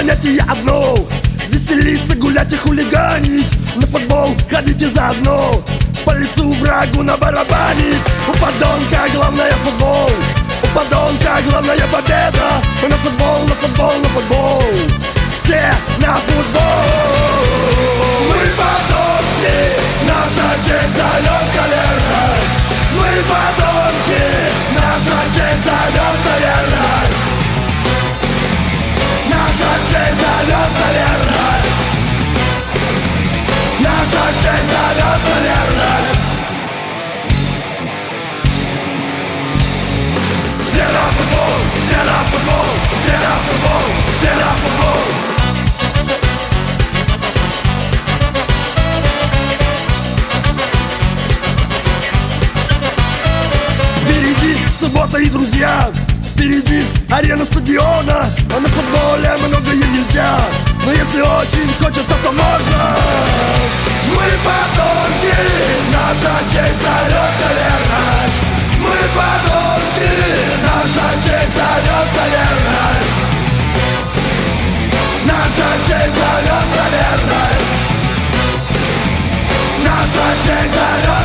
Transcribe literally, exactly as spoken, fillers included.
понятие одно: веселиться, гулять и хулиганить. На футбол ходите заодно, по лицу врагу набарабанить. У подонка главное футбол, у подонка главная победа. На футбол, на футбол, на футбол, все на футбол. Мы подонки, наша честь зовется верность. Мы подонки, наша честь зовется верность. Наша честь зовется верность. Наша честь зовется верность. Все на футбол, все на футбол, все на футбол, все на футбол. Впереди суббота и друзья, впереди арена стадиона. А на футболе многое нельзя, но если очень хочется, то можно. Мы подонки, наша честь зовется верность. Мы подонки, наша честь зовется верность. Наша честь зовется верность. Наша честь зовется